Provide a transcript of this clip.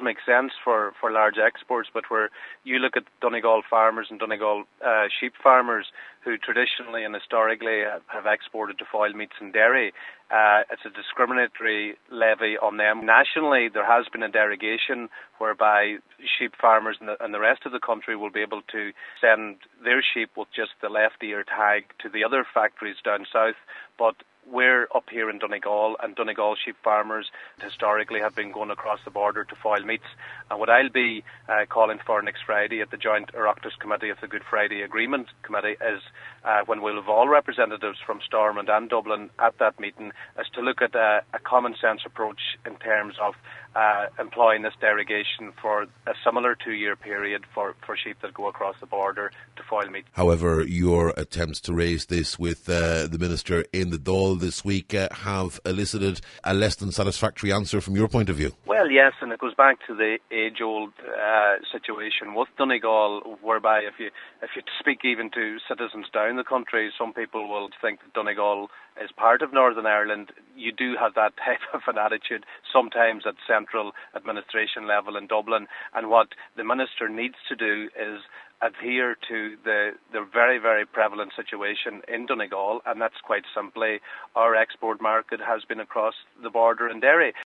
make sense for large exports, but where you look at Donegal farmers and Donegal sheep farmers who traditionally and historically have exported to fowl meats and dairy, it's a discriminatory levy on them. Nationally, there has been a derogation whereby sheep farmers and the rest of the country will be able to send their sheep with just the left ear tag to the other factories down south, but we're up here in Donegal, and Donegal sheep farmers historically have been going across the border to fowl meats. And what I'll be calling for next Friday at the Joint Oireachtas Committee of the Good Friday Agreement Committee is when we'll have all representatives from Stormont and Dublin at that meeting, is to look at a common sense approach in terms of employing this derogation for a similar 2-year period for sheep that go across the border to fowl meat. However, your attempts to raise this with the Minister in the Dáil this week have elicited a less than satisfactory answer from your point of view. Well, yes, and it goes back to the age-old situation with Donegal, whereby if you speak even to citizens down the country, some people will think that Donegal is part of Northern Ireland. You do have that type of an attitude sometimes at central administration level in Dublin, and what the Minister needs to do is adhere to the very, very prevalent situation in Donegal, and that's quite simply our export market has been across the border in dairy.